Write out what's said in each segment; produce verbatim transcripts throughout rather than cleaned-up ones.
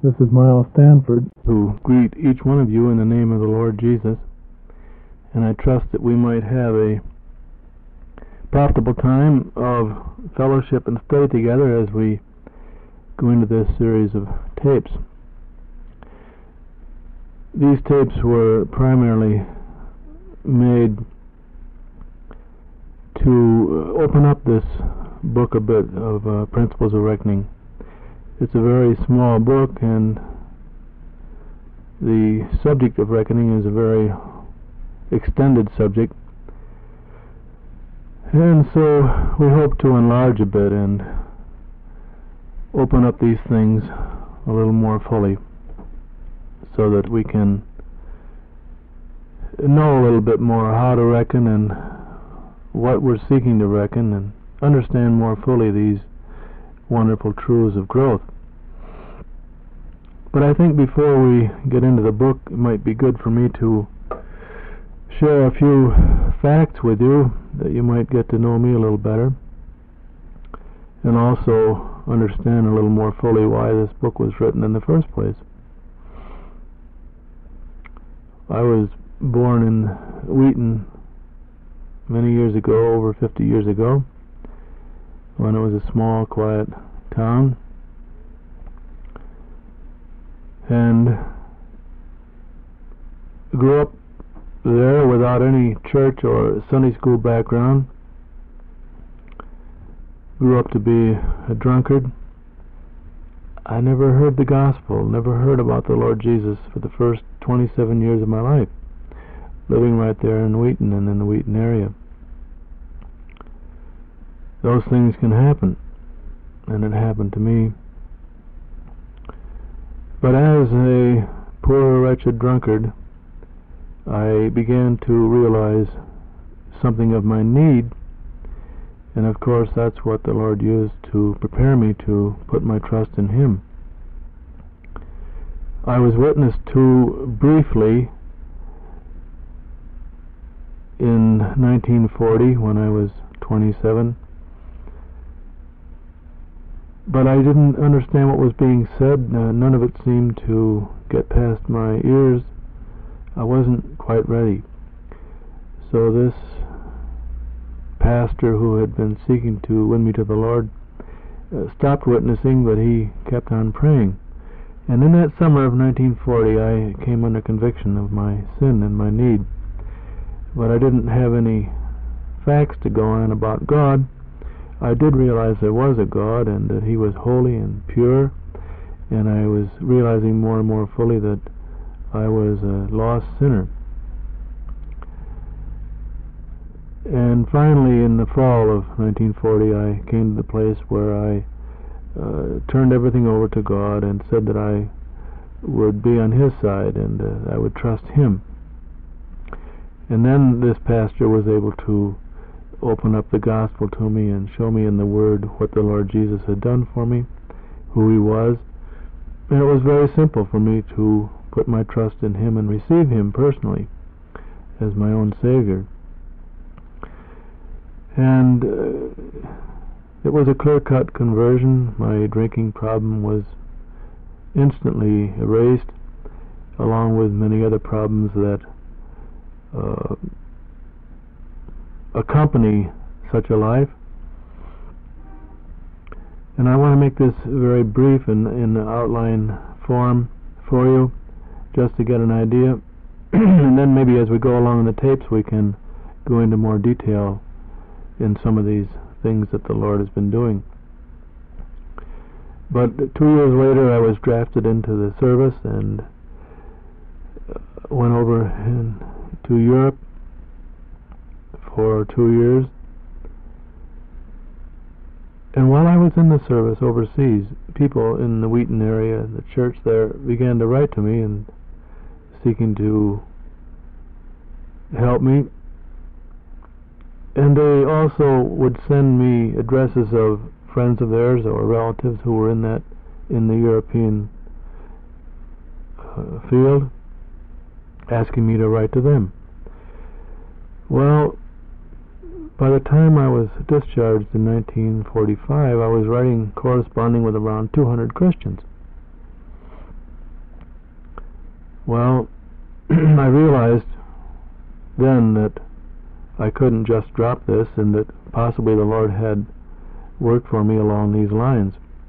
This is Miles Stanford, who greet each one of you in the name of the Lord Jesus, and I trust that we might have a profitable time of fellowship and study together as we go into this series of tapes. These tapes were primarily made to open up this book a bit of uh, Principles of Reckoning. It's a very small book, and the subject of reckoning is a very extended subject, and so we hope to enlarge a bit and open up these things a little more fully so that we can know a little bit more how to reckon and what we're seeking to reckon, and understand more fully these wonderful truths of growth. But I think before we get into the book, it might be good for me to share a few facts with you that you might get to know me a little better, and also understand a little more fully why this book was written in the first place. I was born in Wheaton many years ago, over fifty years ago, when it was a small, quiet town, and grew up there without any church or Sunday school background. Grew up to be a drunkard. I never heard the gospel, never heard about the Lord Jesus for the first twenty-seven years of my life, living right there in Wheaton and in the Wheaton area. Those things can happen, and it happened to me. But as a poor, wretched drunkard, I began to realize something of my need, and of course that's what the Lord used to prepare me to put my trust in Him. I was witnessed to briefly in nineteen forty when I was twenty-seven, but I didn't understand what was being said. Uh, none of it seemed to get past my ears. I wasn't quite ready. So this pastor, who had been seeking to win me to the Lord, uh, stopped witnessing, but he kept on praying. And in that summer of nineteen forty, I came under conviction of my sin and my need. But I didn't have any facts to go on about God. I did realize there was a God and that He was holy and pure, and I was realizing more and more fully that I was a lost sinner. And finally, in the fall of nineteen forty, I came to the place where I uh, turned everything over to God and said that I would be on His side and uh, I would trust Him. And then this pastor was able to open up the gospel to me and show me in the Word what the Lord Jesus had done for me, who He was. And it was very simple for me to put my trust in Him and receive Him personally as my own Savior. And uh, it was a clear-cut conversion. My drinking problem was instantly erased, along with many other problems that uh, accompany such a life. And I want to make this very brief in, in outline form for you, just to get an idea, and then maybe as we go along in the tapes we can go into more detail in some of these things that the Lord has been doing. But two years later I was drafted into the service and went over in, to Europe for two years. And while I was in the service overseas, people in the Wheaton area, the church there, began to write to me and seeking to help me. And they also would send me addresses of friends of theirs or relatives who were in that in the European uh, field, asking me to write to them. Well, by the time I was discharged in nineteen forty-five, I was writing, corresponding with around two hundred Christians. Well, I realized then that I couldn't just drop this, and that possibly the Lord had worked for me along these lines.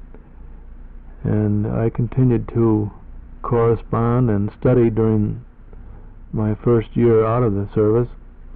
And I continued to correspond and study during my first year out of the service.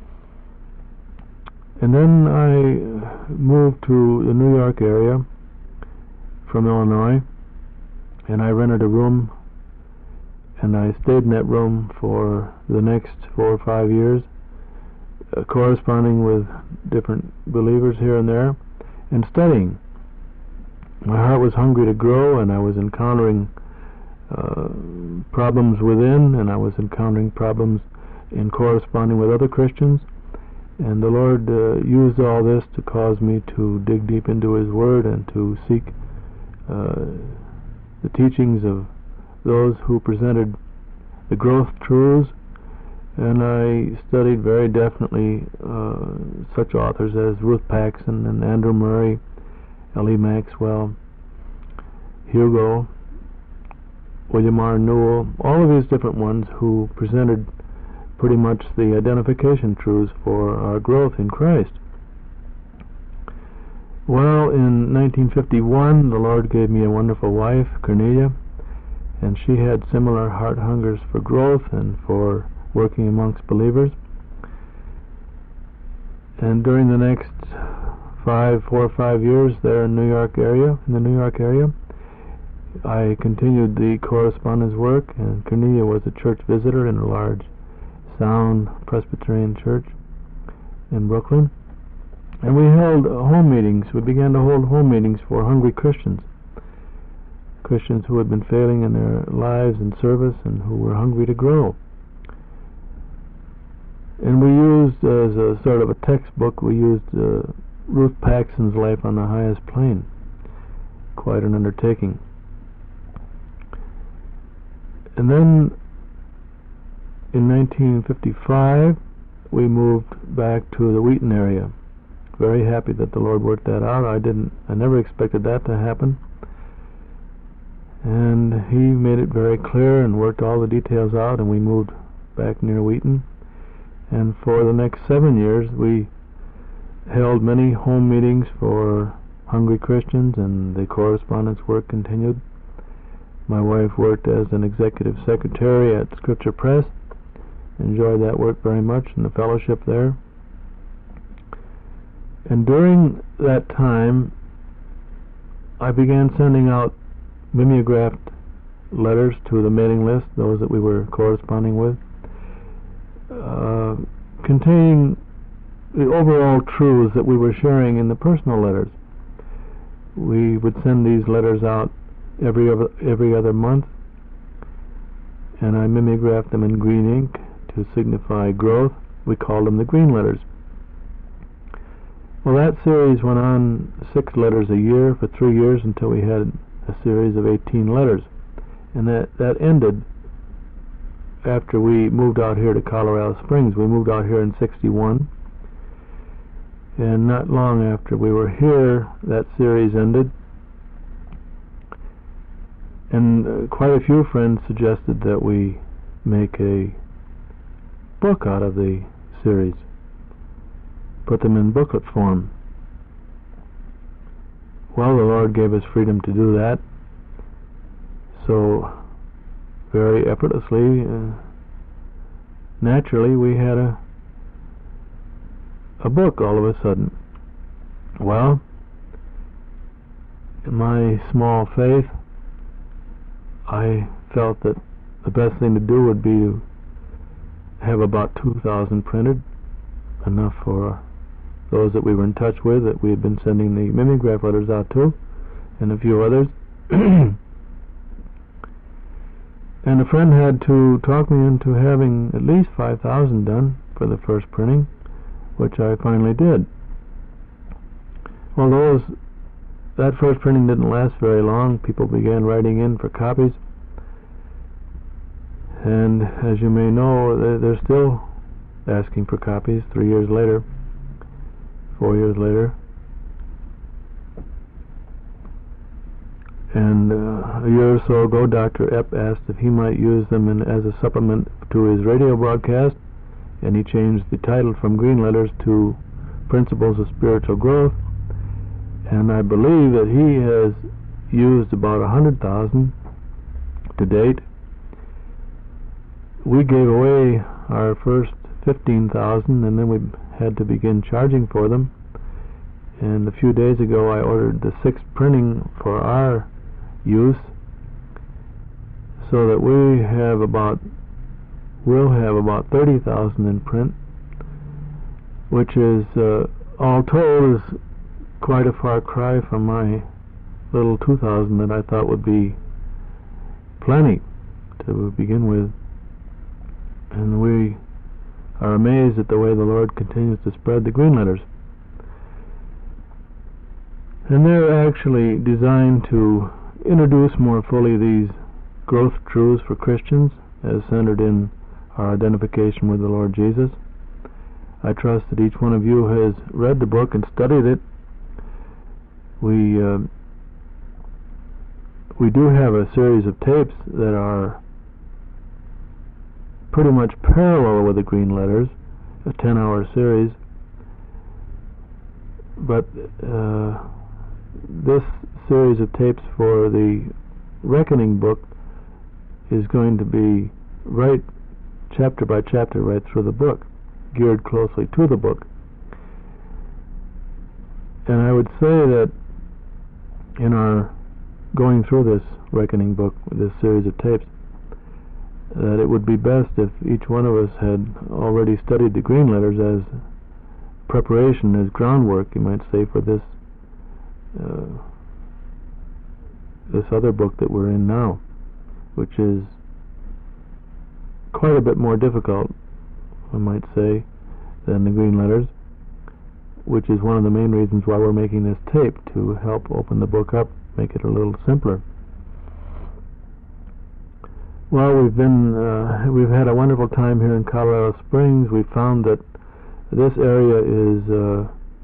And then I moved to the New York area from Illinois, and I rented a room, and I stayed in that room for the next four or five years, uh, corresponding with different believers here and there, and studying. My heart was hungry to grow, and I was encountering uh, problems within, and I was encountering problems in corresponding with other Christians. And the Lord uh, used all this to cause me to dig deep into His Word and to seek uh, the teachings of those who presented the growth truths. And I studied very definitely uh, such authors as Ruth Paxson and Andrew Murray, L E Maxwell, Hugo, William R. Newell, all of these different ones who presented pretty much the identification truths for our growth in Christ. Well, in nineteen fifty-one, the Lord gave me a wonderful wife, Cornelia, and she had similar heart hungers for growth and for working amongst believers. And during the next five, four or five years there in New York area, in the New York area, I continued the correspondence work, and Cornelia was a church visitor in a large Sound Presbyterian Church in Brooklyn. And we held uh, home meetings. We began to hold home meetings for hungry Christians, Christians who had been failing in their lives and service and who were hungry to grow. And we used, as a sort of a textbook, we used uh, Ruth Paxson's Life on the Highest Plane. Quite an undertaking. And then in nineteen fifty-five, we moved back to the Wheaton area. Very happy that the Lord worked that out. I didn't, I never expected that to happen. And He made it very clear and worked all the details out, and we moved back near Wheaton. And for the next seven years, we held many home meetings for hungry Christians, and the correspondence work continued. My wife worked as an executive secretary at Scripture Press. Enjoyed that work very much and the fellowship there. And during that time, I began sending out mimeographed letters to the mailing list, those that we were corresponding with, uh, containing the overall truths that we were sharing in the personal letters. We would send these letters out every other, every other month, and I mimeographed them in green ink to signify growth. We called them the green letters. Well, that series went on six letters a year for three years until we had a series of eighteen letters. And that, that ended after we moved out here to Colorado Springs. We moved out here in sixty-one. And not long after we were here, that series ended. And uh, quite a few friends suggested that we make a book out of the series, put them in booklet form. Well, the Lord gave us freedom to do that, so very effortlessly, uh, naturally, we had a a book all of a sudden. Well, in my small faith, I felt that the best thing to do would be to have about two thousand printed, enough for those that we were in touch with, that we had been sending the mimeograph letters out to, and a few others. And a friend had to talk me into having at least five thousand done for the first printing, which I finally did. Well, those, that first printing didn't last very long. People began writing in for copies. And as you may know, they're still asking for copies three years later, four years later. And uh, a year or so ago, Doctor Epp asked if he might use them in, as a supplement to his radio broadcast, and he changed the title from Green Letters to Principles of Spiritual Growth. And I believe that he has used about a hundred thousand to date. We gave away our first fifteen thousand, and then we had to begin charging for them. And a few days ago, I ordered the sixth printing for our use, so that we have about, we'll have about thirty thousand in print, which is, uh, all told, is quite a far cry from my little two thousand that I thought would be plenty to begin with. And we are amazed at the way the Lord continues to spread the Green Letters. And they're actually designed to introduce more fully these growth truths for Christians, as centered in our identification with the Lord Jesus. I trust that each one of you has read the book and studied it. We uh, we do have a series of tapes that are pretty much parallel with the Green Letters, a ten-hour series. But uh, this series of tapes for the Reckoning book is going to be right chapter by chapter, right through the book, geared closely to the book. And I would say that in our going through this Reckoning book, this series of tapes, that it would be best if each one of us had already studied the Green Letters as preparation, as groundwork, you might say, for this uh, this other book that we're in now, which is quite a bit more difficult, I might say, than the Green Letters, which is one of the main reasons why we're making this tape, to help open the book up, make it a little simpler. Well, we've been uh, we've had a wonderful time here in Colorado Springs. We found that this area is uh,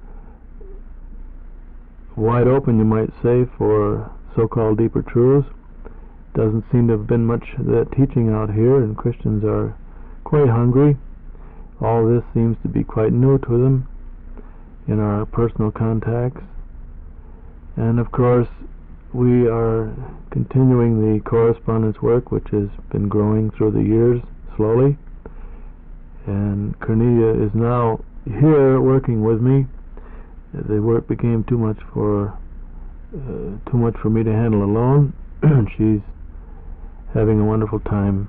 wide open, you might say, for so-called deeper truths. Doesn't seem to have been much of that teaching out here, and Christians are quite hungry. All this seems to be quite new to them in our personal contacts. And of course, we are continuing the correspondence work, which has been growing through the years slowly. And Cornelia is now here working with me. The work became too much for uh, too much for me to handle alone. She's having a wonderful time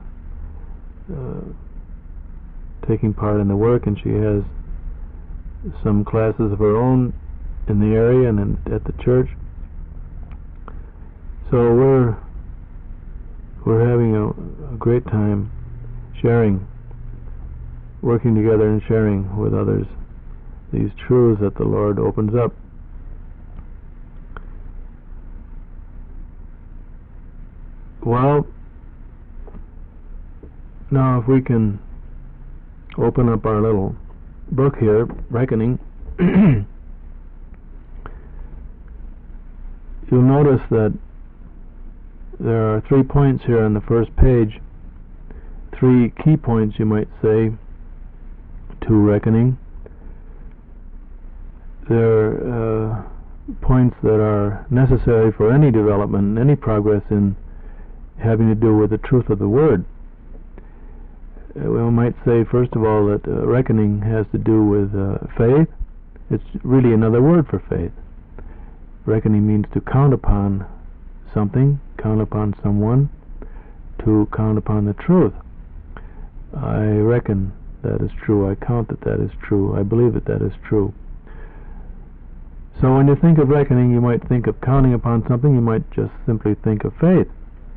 uh, taking part in the work, and she has some classes of her own in the area and in, at the church. So we're we're having a, a great time sharing, working together and sharing with others these truths that the Lord opens up. Well, now if we can open up our little book here, Reckoning, you'll notice that there are three points here on the first page, three key points, you might say, to Reckoning. They're uh, points that are necessary for any development, any progress in having to do with the truth of the Word. Uh, we might say, first of all, that uh, reckoning has to do with uh, faith. It's really another word for faith. Reckoning means to count upon something, count upon someone, to count upon the truth. I reckon that is true. I count that that is true. I believe that that is true. So when you think of reckoning, you might think of counting upon something. You might just simply think of faith.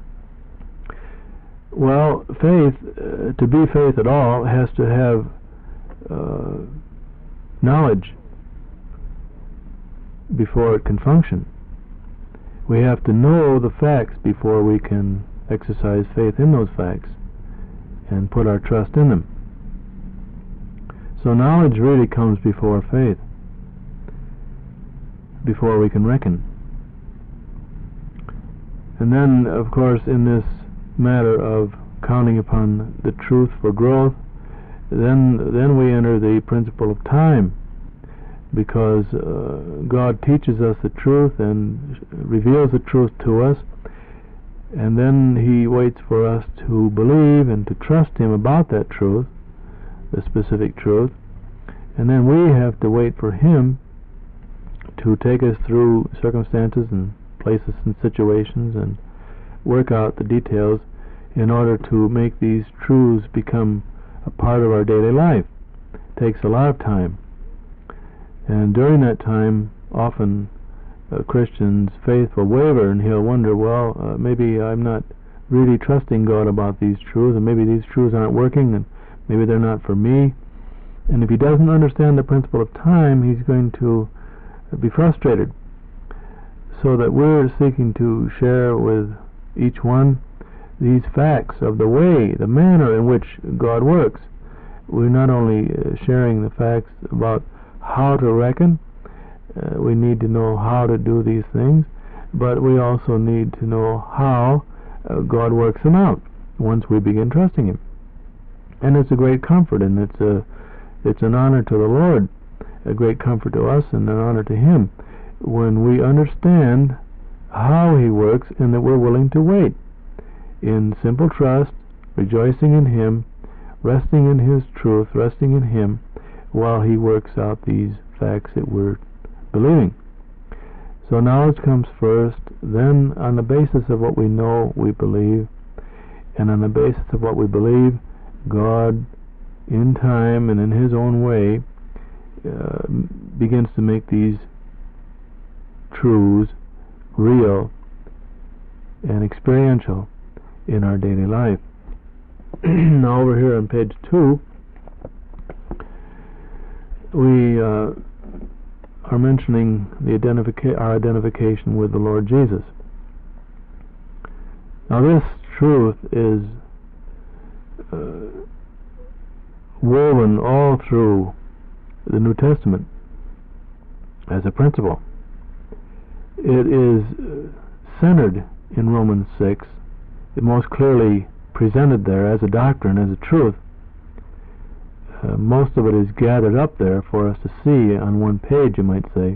Well, faith, uh, to be faith at all, has to have uh, knowledge before it can function. We have to know the facts before we can exercise faith in those facts and put our trust in them. So knowledge really comes before faith, before we can reckon. And then, of course, in this matter of counting upon the truth for growth, then then we enter the principle of time, because uh, God teaches us the truth and reveals the truth to us, and then He waits for us to believe and to trust Him about that truth, the specific truth, and then we have to wait for Him to take us through circumstances and place us in situations and work out the details in order to make these truths become a part of our daily life. It takes a lot of time. And during that time, often a Christian's faith will waver, and he'll wonder, well, uh, maybe I'm not really trusting God about these truths, and maybe these truths aren't working, and maybe they're not for me. And if he doesn't understand the principle of time, he's going to be frustrated. So that we're seeking to share with each one these facts of the way, the manner in which God works. We're not only uh, sharing the facts about how to reckon, uh, we need to know how to do these things, but we also need to know how uh, God works them out once we begin trusting Him. And it's a great comfort, and it's a it's an honor to the Lord, a great comfort to us, and an honor to Him, when we understand how He works and that we're willing to wait in simple trust, rejoicing in Him, resting in His truth, resting in Him, while He works out these facts that we're believing. So knowledge comes first, then on the basis of what we know, we believe, and on the basis of what we believe, God, in time and in His own way, uh, begins to make these truths real and experiential in our daily life. Now over here on page two, we uh, are mentioning the identifica- our identification with the Lord Jesus. Now this truth is uh, woven all through the New Testament as a principle. It is centered in Romans six, it most clearly presented there as a doctrine, as a truth. Uh, most of it is gathered up there for us to see on one page, you might say.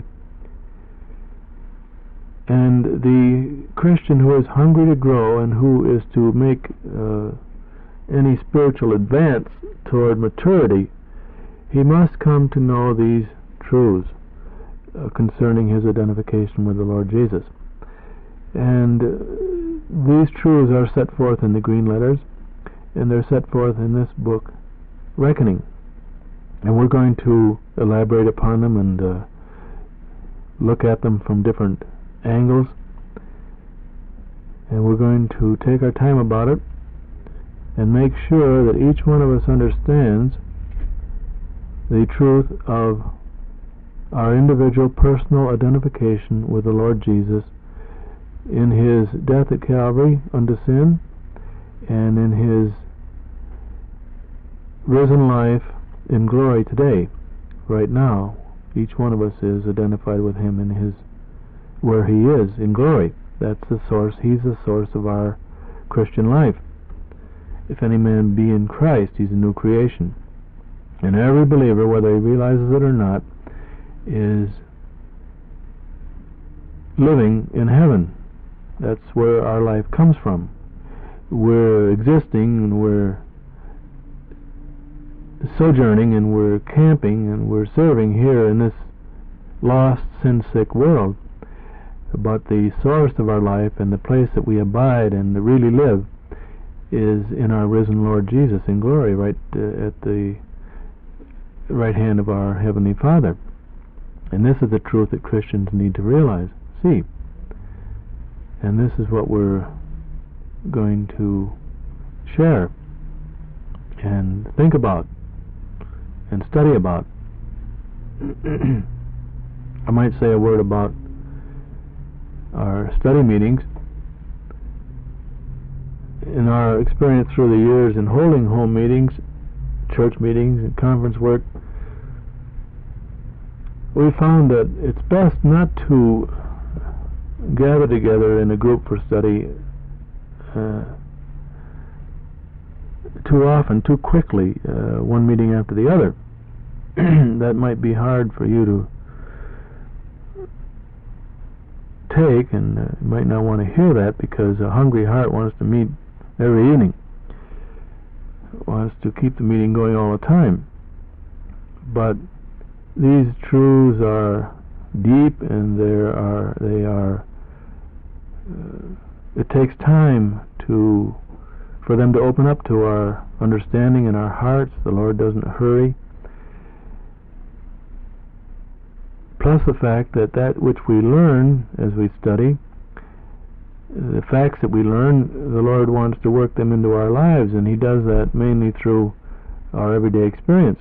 And the Christian who is hungry to grow and who is to make uh, any spiritual advance toward maturity, he must come to know these truths uh, concerning his identification with the Lord Jesus. And uh, these truths are set forth in the green letters, and they're set forth in this book, Reckoning. And we're going to elaborate upon them and uh, look at them from different angles. And we're going to take our time about it and make sure that each one of us understands the truth of our individual personal identification with the Lord Jesus in His death at Calvary unto sin, and in His risen life in glory today. Right now, each one of us is identified with Him in His, where He is in glory. That's the source. He's the source of our Christian life. If any man be in Christ, he's a new creation. And every believer, whether he realizes it or not, is living in heaven. That's where our life comes from. We're existing, and we're sojourning, and we're camping, and we're serving here in this lost, sin-sick world. But the source of our life and the place that we abide and really live is in our risen Lord Jesus in glory, right uh, at the right hand of our Heavenly Father. And this is the truth that Christians need to realize, see. And this is what we're going to share and think about and study about. I might say a word about our study meetings. In our experience through the years in holding home meetings, church meetings, and conference work, we found that it's best not to gather together in a group for study uh, too often, too quickly, uh, one meeting after the other. That might be hard for you to take, and uh, you might not want to hear that, because a hungry heart wants to meet every evening, wants to keep the meeting going all the time. But these truths are deep, and there are they are uh, it takes time to for them to open up to our understanding and our hearts. The Lord doesn't hurry. Plus the fact that that which we learn as we study, the facts that we learn, the Lord wants to work them into our lives, and He does that mainly through our everyday experience.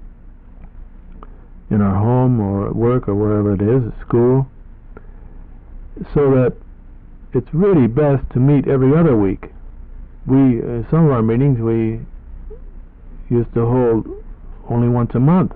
In our home or at work or wherever it is, at school, so that it's really best to meet every other week. We, uh, some of our meetings we used to hold only once a month,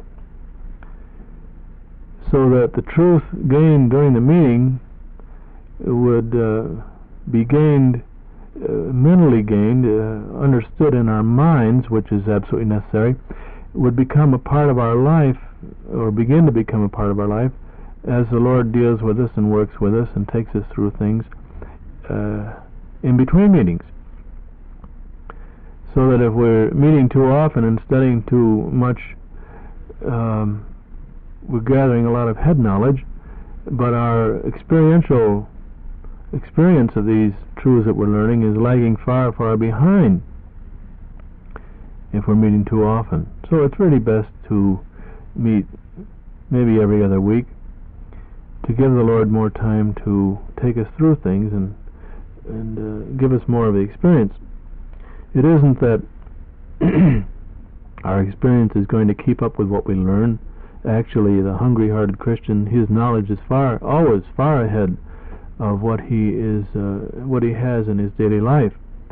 so that the truth gained during the meeting would uh, be gained, uh, mentally gained, uh, understood in our minds, which is absolutely necessary, would become a part of our life, or begin to become a part of our life, as the Lord deals with us and works with us and takes us through things uh, in between meetings. So that if we're meeting too often and studying too much, um, we're gathering a lot of head knowledge, but our experiential experience of these truths that we're learning is lagging far, far behind if we're meeting too often. So it's really best to meet maybe every other week, to give the Lord more time to take us through things and and uh, give us more of the experience. It isn't that our experience is going to keep up with what we learn. Actually, the hungry-hearted Christian, his knowledge is far, always far ahead of what he is, uh, what he has in his daily life.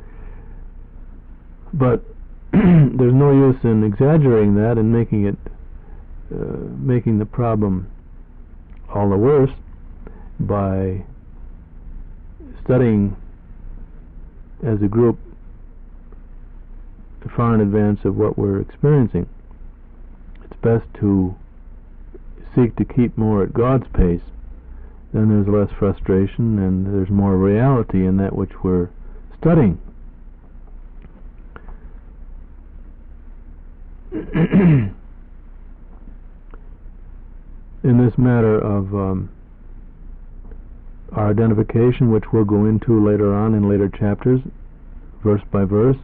But there's no use in exaggerating that and making it, uh, making the problem all the worse by studying as a group far in advance of what we're experiencing. It's best to seek to keep more at God's pace. Then there's less frustration and there's more reality in that which we're studying. In this matter of um, our identification, which we'll go into later on in later chapters, verse by verse,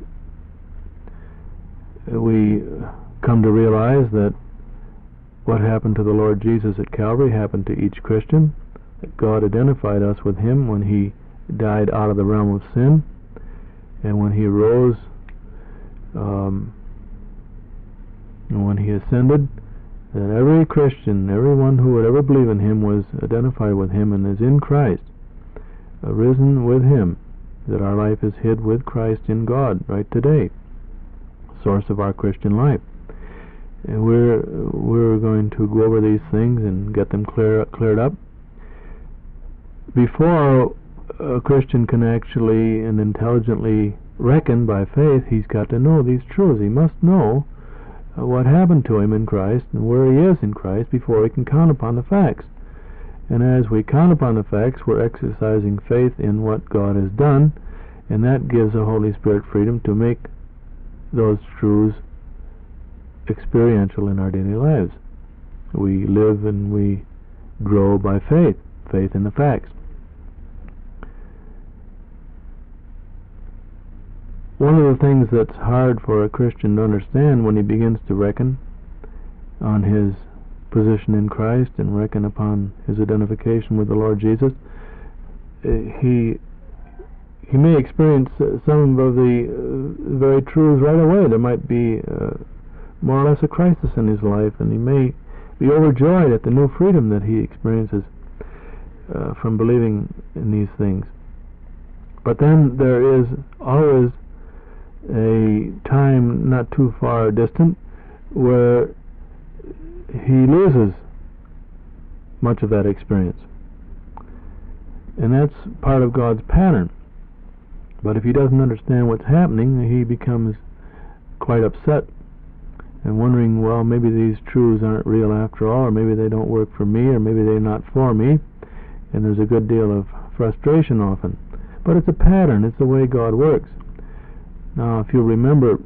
we come to realize that what happened to the Lord Jesus at Calvary happened to each Christian, that God identified us with Him when He died out of the realm of sin, and when He rose, um, and when He ascended, that every Christian, everyone who would ever believe in Him, was identified with Him and is in Christ, arisen with Him, that our life is hid with Christ in God right today, source of our Christian life. And we're we're going to go over these things and get them clear, cleared up. Before a Christian can actually and intelligently reckon by faith, he's got to know these truths. He must know uh, what happened to him in Christ and where he is in Christ before he can count upon the facts. And as we count upon the facts, we're exercising faith in what God has done, and that gives the Holy Spirit freedom to make those truths experiential in our daily lives. We live and we grow by faith, faith in the facts. One of the things that's hard for a Christian to understand when he begins to reckon on his position in Christ and reckon upon his identification with the Lord Jesus, uh, he he may experience uh, some of the uh, very truths right away. There might be uh, more or less a crisis in his life, and he may be overjoyed at the new freedom that he experiences uh, from believing in these things. But then there is always a time not too far distant where he loses much of that experience. And that's part of God's pattern. But if he doesn't understand what's happening, he becomes quite upset and wondering, well, maybe these truths aren't real after all, or maybe they don't work for me, or maybe they're not for me. And there's a good deal of frustration often. But it's a pattern. It's the way God works. Now, if you remember,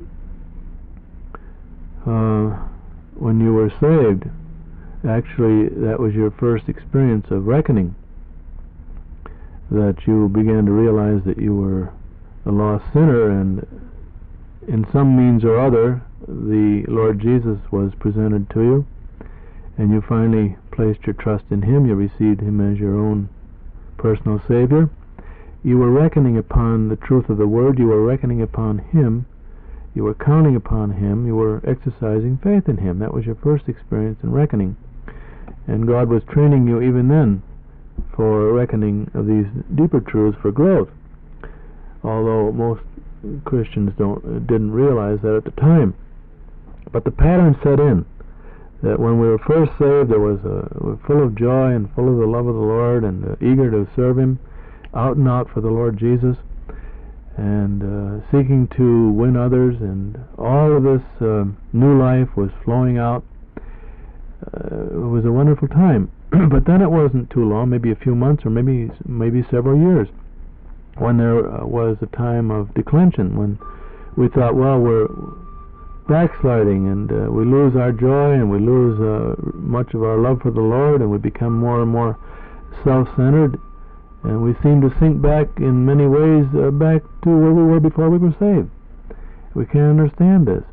uh, when you were saved, actually that was your first experience of reckoning, that you began to realize that you were a lost sinner, and in some means or other the Lord Jesus was presented to you, and you finally placed your trust in him. You received him as your own personal Savior. You were reckoning upon the truth of the Word. You were reckoning upon him. You were counting upon him. You were exercising faith in him. That was your first experience in reckoning. And God was training you even then for a reckoning of these deeper truths for growth, although most Christians don't didn't realize that at the time. But the pattern set in, that when we were first saved, there was a, we were full of joy and full of the love of the Lord, and uh, eager to serve him, out and out for the Lord Jesus, and uh, seeking to win others, and all of this uh, new life was flowing out. Uh, it was a wonderful time. But then it wasn't too long, maybe a few months or maybe maybe several years, when there uh, was a time of declension, when we thought, well, we're backsliding, and uh, we lose our joy, and we lose uh, much of our love for the Lord, and we become more and more self-centered, and we seem to sink back in many ways uh, back to where we were before we were saved. We can't understand this.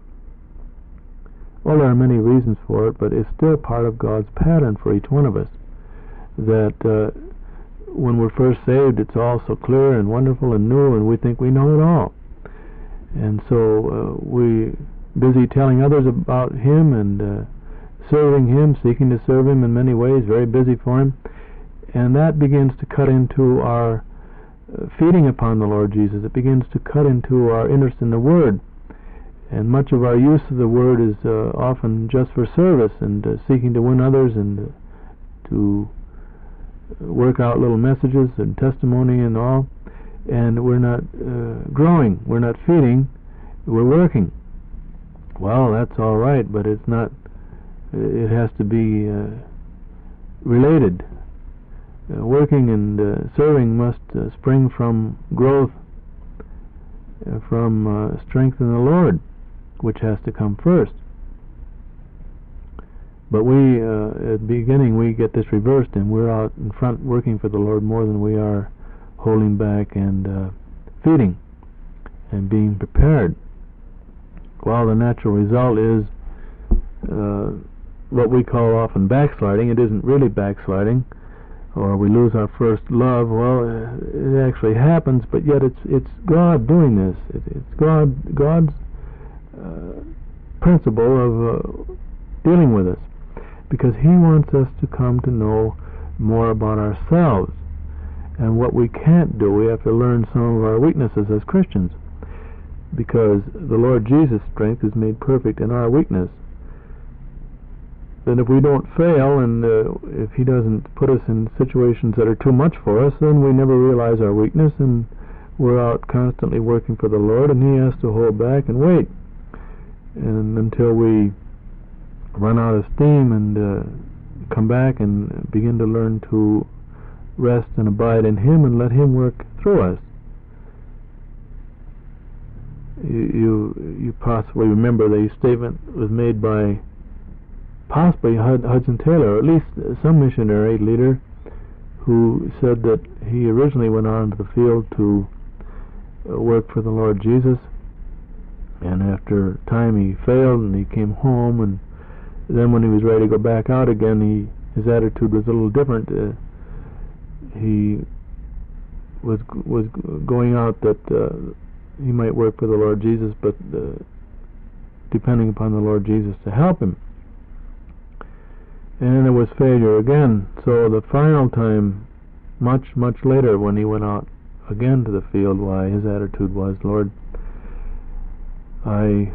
Well, there are many reasons for it, but it's still part of God's pattern for each one of us, that uh, when we're first saved, it's all so clear and wonderful and new, and we think we know it all. And so uh, we busy telling others about him, and uh, serving him, seeking to serve him in many ways, very busy for him. And that begins to cut into our uh, feeding upon the Lord Jesus. It begins to cut into our interest in the Word. And much of our use of the Word is uh, often just for service, and uh, seeking to win others, and uh, to work out little messages and testimony and all. And we're not uh, growing, we're not feeding, we're working. Well, that's all right, but it's not, it has to be uh, related. Uh, working and uh, serving must uh, spring from growth, uh, from uh, strength in the Lord, which has to come first. But we, uh, at the beginning, we get this reversed, and we're out in front working for the Lord more than we are holding back and uh, feeding and being prepared. Well, the natural result is uh, what we call often backsliding. It isn't really backsliding, or we lose our first love. Well, uh, it actually happens, but yet it's it's God doing this. It, it's God God's uh, principle of uh, dealing with us, because he wants us to come to know more about ourselves and what we can't do. We have to learn some of our weaknesses as Christians, because the Lord Jesus' strength is made perfect in our weakness. Then if we don't fail, and uh, if he doesn't put us in situations that are too much for us, then we never realize our weakness, and we're out constantly working for the Lord, and he has to hold back and wait, and until we run out of steam, and uh, come back and begin to learn to rest and abide in him and let him work through us. You, you, you possibly remember the statement was made by possibly Hud, Hudson Taylor, or at least some missionary leader, who said that he originally went out into the field to uh, work for the Lord Jesus, and after a time he failed, and he came home, and then when he was ready to go back out again, he his attitude was a little different. Uh, he was was going out that uh, he might work for the Lord Jesus, but uh, depending upon the Lord Jesus to help him. And there was failure again. So the final time, much, much later, when he went out again to the field, why, his attitude was, Lord, I,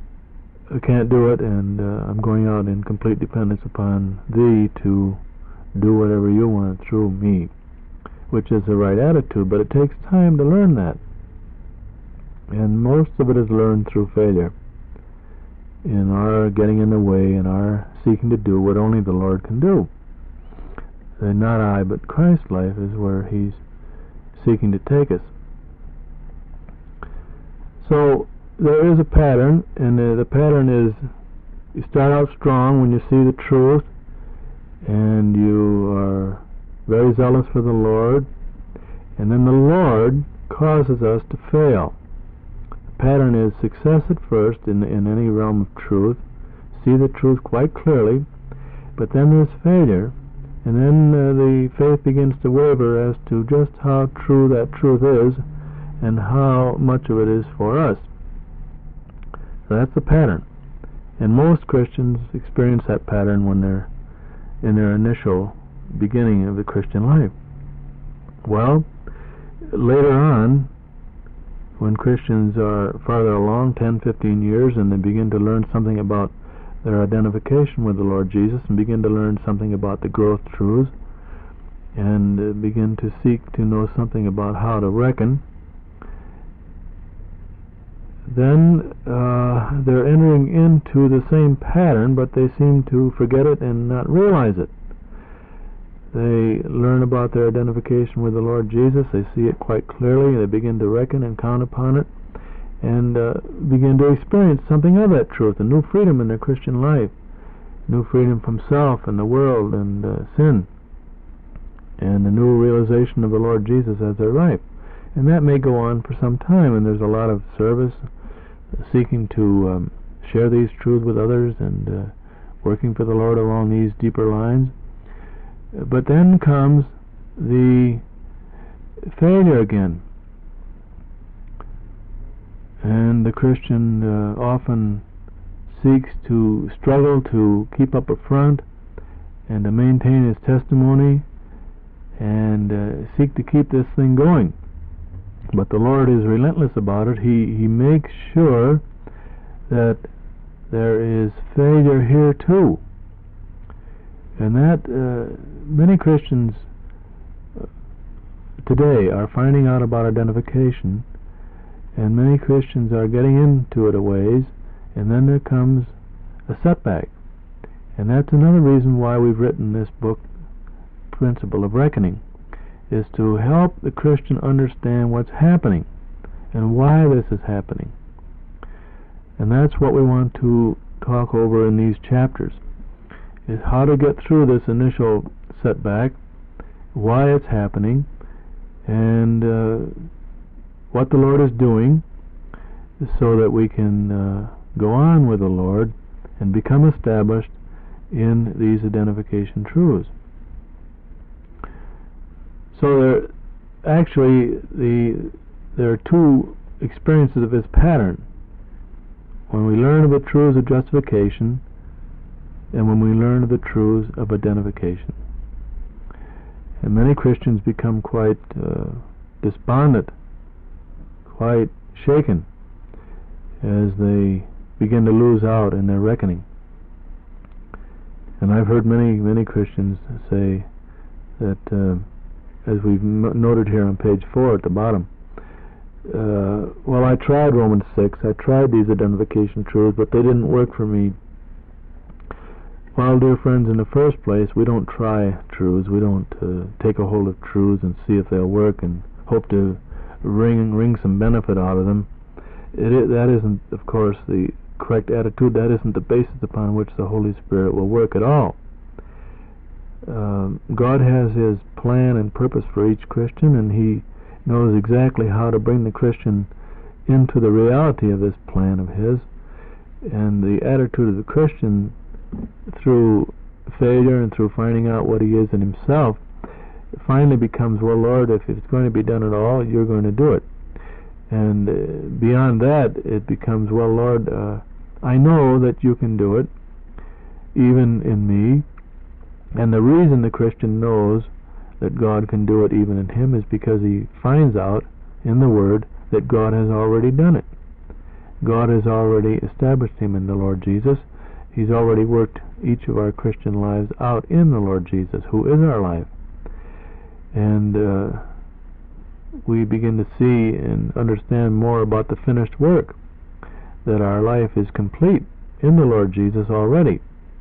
I can't do it, and uh, I'm going out in complete dependence upon Thee to do whatever you want through me, which is the right attitude, but it takes time to learn that. And most of it is learned through failure, in our getting in the way, in our seeking to do what only the Lord can do. And not I, but Christ's life is where He's seeking to take us. So there is a pattern, and uh, the pattern is you start out strong when you see the truth, and you are very zealous for the Lord, and then the Lord causes us to fail. The pattern is success at first in, in any realm of truth, see the truth quite clearly, but then there's failure, and then uh, the faith begins to waver as to just how true that truth is and how much of it is for us. So that's the pattern. And most Christians experience that pattern when they're in their initial beginning of the Christian life. Well, later on, when Christians are farther along, ten, fifteen years, and they begin to learn something about their identification with the Lord Jesus, and begin to learn something about the growth truths, and uh, begin to seek to know something about how to reckon, then uh, they're entering into the same pattern, but they seem to forget it and not realize it. They learn about their identification with the Lord Jesus, they see it quite clearly, they begin to reckon and count upon it, and uh, begin to experience something of that truth, a new freedom in their Christian life, new freedom from self and the world and uh, sin, and a new realization of the Lord Jesus as their life. And that may go on for some time, and there's a lot of service seeking to um, share these truths with others and uh, working for the Lord along these deeper lines. But then comes the failure again, and the Christian uh, often seeks to struggle to keep up a front and to maintain his testimony and uh, seek to keep this thing going. But the Lord is relentless about it. He, he makes sure that there is failure here too. And that uh, many Christians today are finding out about identification, and many Christians are getting into it a ways, and then there comes a setback. And that's another reason why we've written this book, Principle of Reckoning, is to help the Christian understand what's happening and why this is happening. And that's what we want to talk over in these chapters, is how to get through this initial setback, why it's happening, and uh, what the Lord is doing, so that we can uh, go on with the Lord and become established in these identification truths. So there, actually, the there are two experiences of this pattern. When we learn of the truths of justification, and when we learn of the truths of identification. And many Christians become quite uh, despondent, quite shaken, as they begin to lose out in their reckoning. And I've heard many, many Christians say that, uh, as we've m- noted here on page four at the bottom, uh, well, I tried Romans six, I tried these identification truths, but they didn't work for me. Well, dear friends, in the first place, we don't try truths. We don't uh, take a hold of truths and see if they'll work and hope to wring, wring some benefit out of them. It is, that isn't, of course, the correct attitude. That isn't the basis upon which the Holy Spirit will work at all. Um, God has His plan and purpose for each Christian, and He knows exactly how to bring the Christian into the reality of this plan of His. And the attitude of the Christian, through failure and through finding out what he is in himself, finally becomes, well, Lord, if it's going to be done at all, you're going to do it. And uh, beyond that, it becomes, well, Lord, uh, I know that you can do it, even in me. And the reason the Christian knows that God can do it even in him is because he finds out in the Word that God has already done it. God has already established him in the Lord Jesus. He's already worked each of our Christian lives out in the Lord Jesus, who is our life. And uh, we begin to see and understand more about the finished work, that our life is complete in the Lord Jesus already,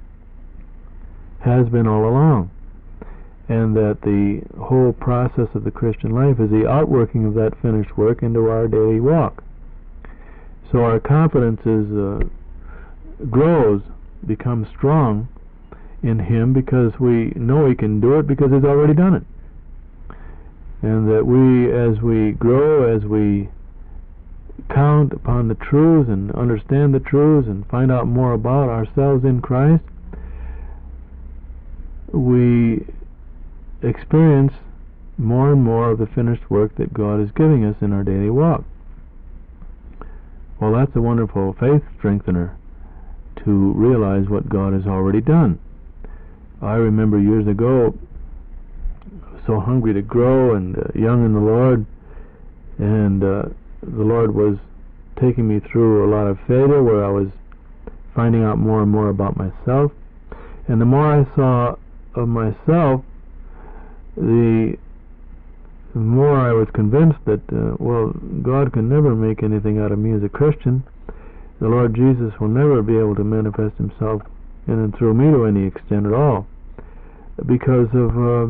has been all along, and that the whole process of the Christian life is the outworking of that finished work into our daily walk. So our confidence is uh, grows, becomes strong in Him, because we know He can do it because He's already done it. And that we, as we grow, as we count upon the truths and understand the truths and find out more about ourselves in Christ, we experience more and more of the finished work that God is giving us in our daily walk. Well, that's a wonderful faith strengthener, to realize what God has already done. I remember years ago, so hungry to grow and uh, young in the Lord, and uh, the Lord was taking me through a lot of failure where I was finding out more and more about myself. And the more I saw of myself, the more I was convinced that, uh, well, God can never make anything out of me as a Christian. The Lord Jesus will never be able to manifest Himself in and through me to any extent at all, because of uh,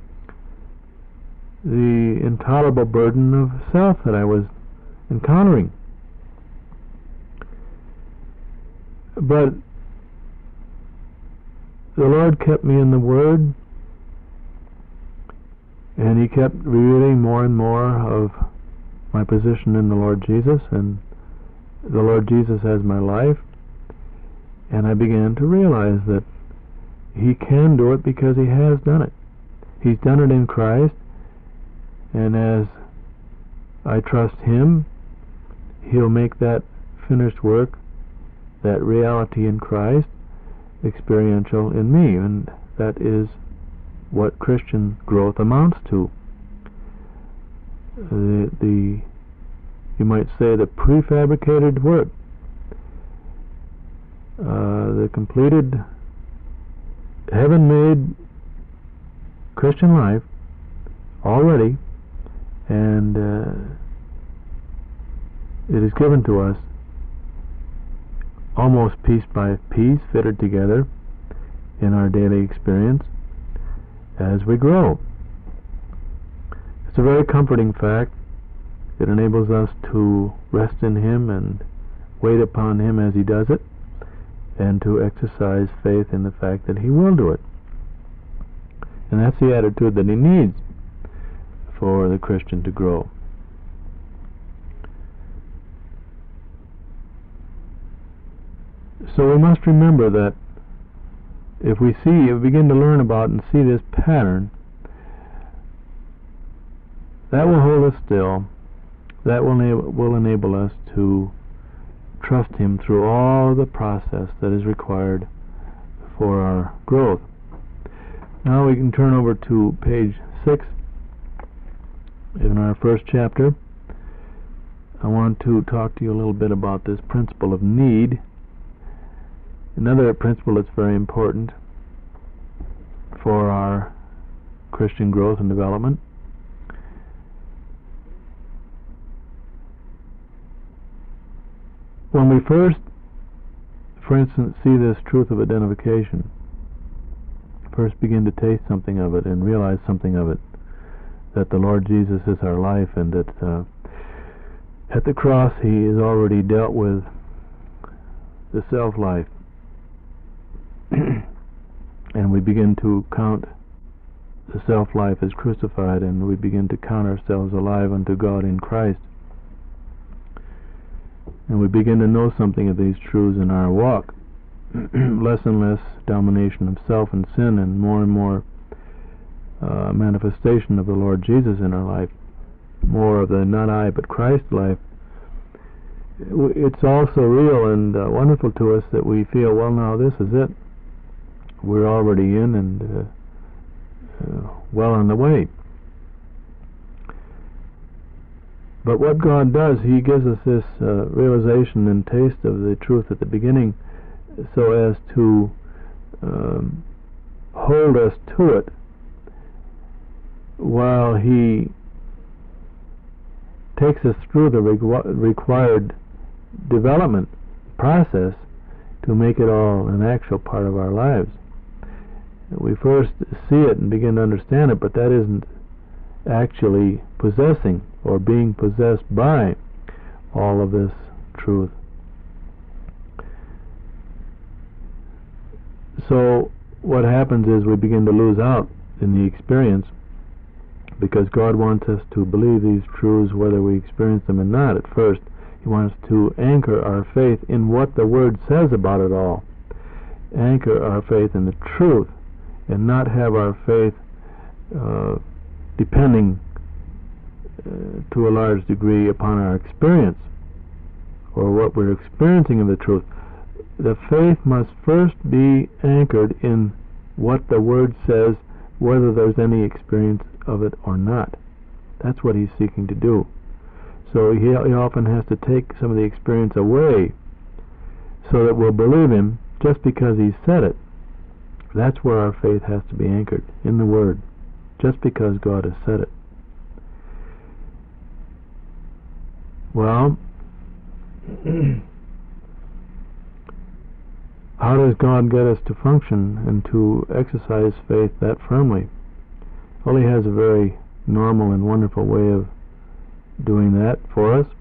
the intolerable burden of self that I was encountering. But the Lord kept me in the Word, and He kept revealing more and more of my position in the Lord Jesus, and the Lord Jesus as my life. And I began to realize that He can do it because He has done it. He's done it in Christ, and as I trust Him, He'll make that finished work, that reality in Christ, experiential in me, and that is what Christian growth amounts to. The, the you might say the prefabricated work, uh, the completed heaven-made Christian life already, and uh, it is given to us almost piece by piece, fitted together in our daily experience as we grow. It's a very comforting fact. It enables us to rest in Him and wait upon Him as He does it, and to exercise faith in the fact that He will do it. And that's the attitude that He needs for the Christian to grow. So we must remember that if we see, if we begin to learn about and see this pattern, that will hold us still. That will enable, will enable us to trust Him through all the process that is required for our growth. Now we can turn over to page six in our first chapter. I want to talk to you a little bit about this principle of need. Another principle that's very important for our Christian growth and development. When we first, for instance, see this truth of identification, first begin to taste something of it and realize something of it, that the Lord Jesus is our life, and that uh, at the cross He has already dealt with the self-life, and we begin to count the self-life as crucified, and we begin to count ourselves alive unto God in Christ. And we begin to know something of these truths in our walk. Less and less domination of self and sin, and more and more uh, manifestation of the Lord Jesus in our life. More of the not I but Christ life. It's also real and uh, wonderful to us that we feel, well, now this is it. We're already in and uh, uh, well on the way. But what God does, He gives us this uh, realization and taste of the truth at the beginning, so as to um, hold us to it while He takes us through the requ- required development process to make it all an actual part of our lives. We first see it and begin to understand it, but that isn't actually possessing or being possessed by all of this truth. So what happens is we begin to lose out in the experience, because God wants us to believe these truths whether we experience them or not. At first, He wants to anchor our faith in what the Word says about it all. Anchor our faith in the truth, and not have our faith uh, depending uh, to a large degree upon our experience or what we're experiencing of the truth. The faith must first be anchored in what the Word says, whether there's any experience of it or not. That's what He's seeking to do. So he, he often has to take some of the experience away so that we'll believe Him just because He said it. That's where our faith has to be anchored, in the Word, just because God has said it. Well, how does God get us to function and to exercise faith that firmly? Well, He has a very normal and wonderful way of doing that for us.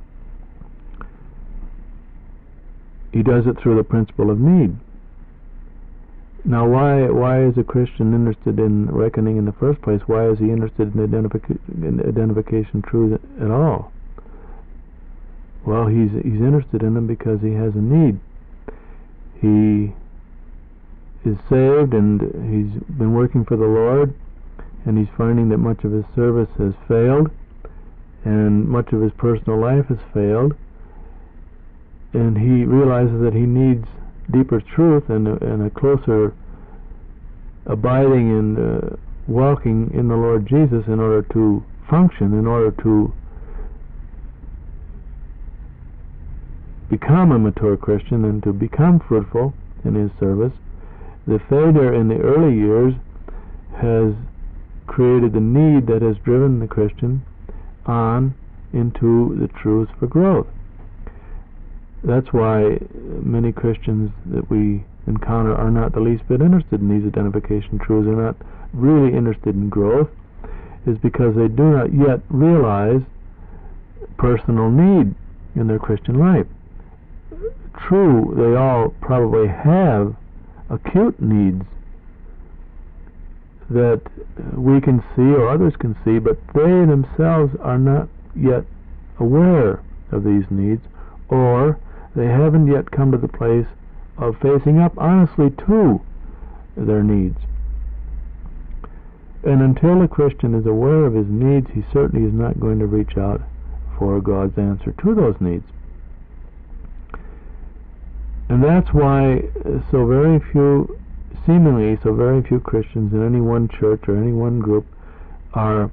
He does it through the principle of need. Now, why why is a Christian interested in reckoning in the first place? Why is he interested in, identific- in identification truth at all? Well, he's he's interested in them because he has a need. He is saved and he's been working for the Lord, and he's finding that much of his service has failed and much of his personal life has failed, and he realizes that he needs deeper truth and a, and a closer abiding and uh, walking in the Lord Jesus in order to function, in order to become a mature Christian and to become fruitful in his service. The failure in the early years has created the need that has driven the Christian on into the truth for growth. That's why many Christians that we encounter are not the least bit interested in these identification truths. They're not really interested in growth, is because they do not yet realize personal need in their Christian life. True, they all probably have acute needs that we can see or others can see, but they themselves are not yet aware of these needs, or they haven't yet come to the place of facing up honestly to their needs. And until a Christian is aware of his needs, he certainly is not going to reach out for God's answer to those needs. And that's why so very few, seemingly so very few Christians in any one church or any one group are,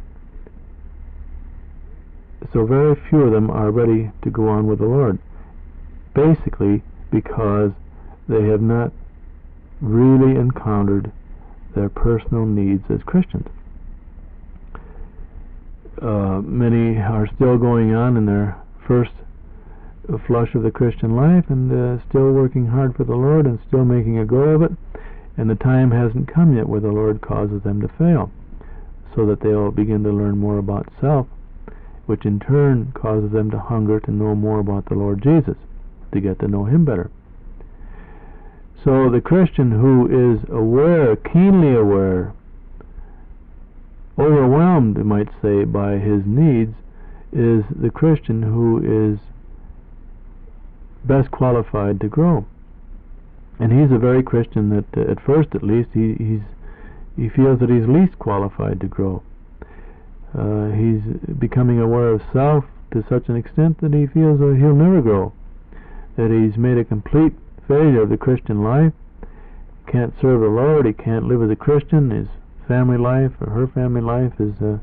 so very few of them are ready to go on with the Lord. Basically because they have not really encountered their personal needs as Christians. Uh, many are still going on in their first flush of the Christian life and uh, still working hard for the Lord and still making a go of it, and the time hasn't come yet where the Lord causes them to fail, so that they'll begin to learn more about self, which in turn causes them to hunger to know more about the Lord Jesus, to get to know Him better. So the Christian who is aware, keenly aware, overwhelmed, you might say, by his needs, is the Christian who is best qualified to grow. And he's a very Christian that, uh, at first at least, he he's he feels that he's least qualified to grow. Uh, he's becoming aware of self to such an extent that he feels that he'll never grow, that he's made a complete failure of the Christian life, can't serve the Lord, he can't live as a Christian, his family life or her family life is uh,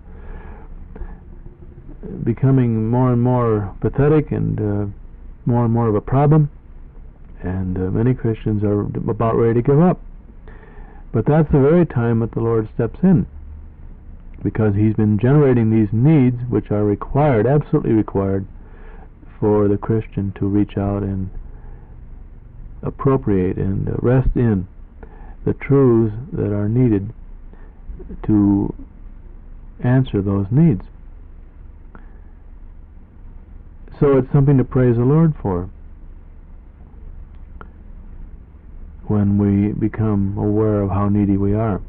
becoming more and more pathetic and uh, more and more of a problem, And uh, many Christians are about ready to give up. But that's the very time that the Lord steps in, because He's been generating these needs which are required, absolutely required, for the Christian to reach out and appropriate and uh, rest in the truths that are needed to answer those needs. So it's something to praise the Lord for when we become aware of how needy we are.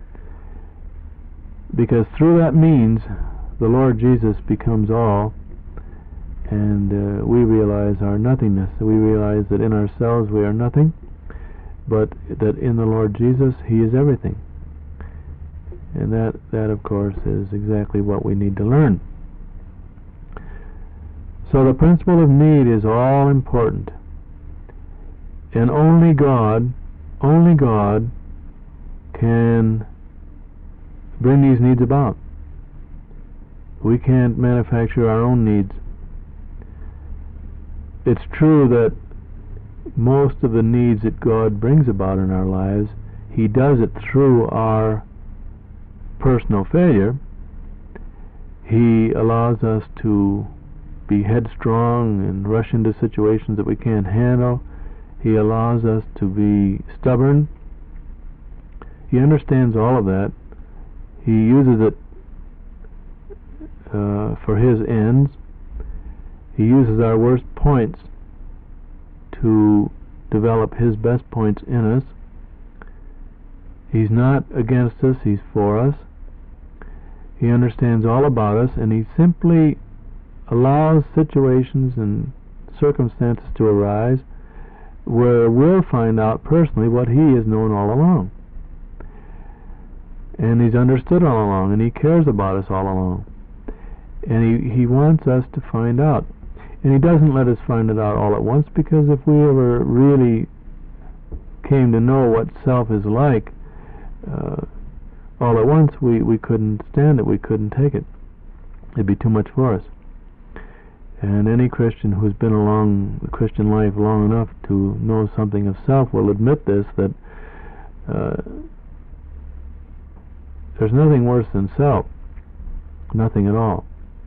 Because through that means, the Lord Jesus becomes all, and uh, we realize our nothingness. We realize that in ourselves we are nothing, but that in the Lord Jesus He is everything. And that, that of course, is exactly what we need to learn. So the principle of need is all important. And only God, only God can bring these needs about. We can't manufacture our own needs. It's true that most of the needs that God brings about in our lives, He does it through our personal failure. He allows us to be headstrong and rush into situations that we can't handle. He allows us to be stubborn. He understands all of that. He uses it uh, for His ends. He uses our worst points to develop His best points in us. He's not against us, He's for us. He understands all about us, and He simply allows situations and circumstances to arise where we'll find out personally what He has known all along. And He's understood all along, and He cares about us all along. And He, he wants us to find out. And He doesn't let us find it out all at once, because if we ever really came to know what self is like uh, all at once, we, we couldn't stand it, we couldn't take it. It'd be too much for us. And any Christian who's been along the Christian life long enough to know something of self will admit this, that uh, there's nothing worse than self. Nothing at all.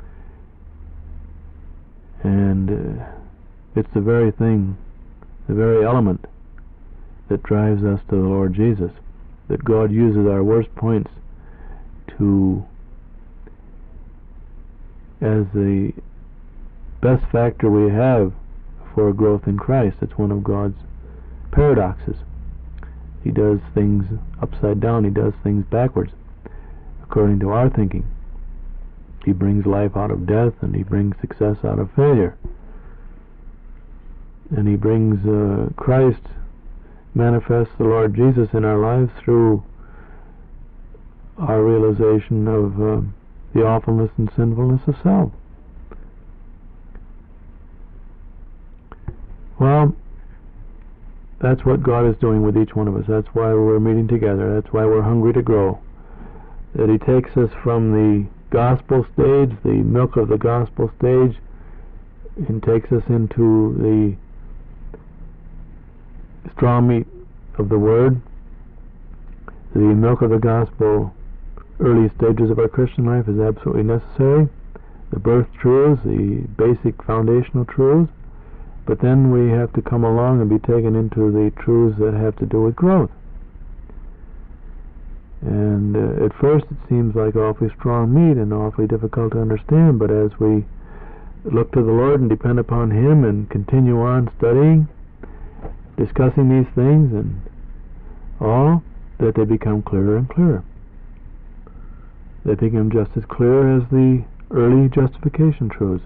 And uh, it's the very thing, the very element that drives us to the Lord Jesus, that God uses our worst points to, as the best factor we have for growth in Christ. It's one of God's paradoxes. He does things upside down. He does things backwards, according to our thinking. He brings life out of death, and He brings success out of failure. And He brings uh, Christ, manifests the Lord Jesus in our lives through our realization of uh, the awfulness and sinfulness of self. Well, that's what God is doing with each one of us. That's why we're meeting together. That's why we're hungry to grow. That He takes us from the gospel stage, the milk of the gospel stage, and takes us into the strong meat of the Word. The milk of the gospel, early stages of our Christian life, is absolutely necessary. The birth truths, the basic foundational truths. But then we have to come along and be taken into the truths that have to do with growth. And uh, at first it seems like awfully strong meat and awfully difficult to understand, but as we look to the Lord and depend upon Him and continue on studying, discussing these things and all, that they become clearer and clearer. They become just as clear as the early justification truths.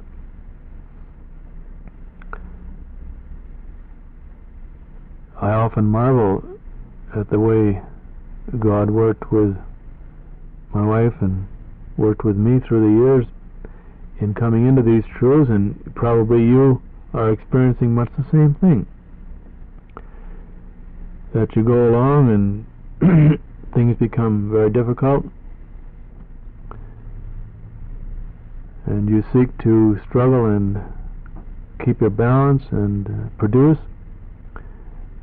I often marvel at the way God worked with my wife and worked with me through the years in coming into these truths, and probably you are experiencing much the same thing. That you go along and things become very difficult, and you seek to struggle and keep your balance and uh, produce,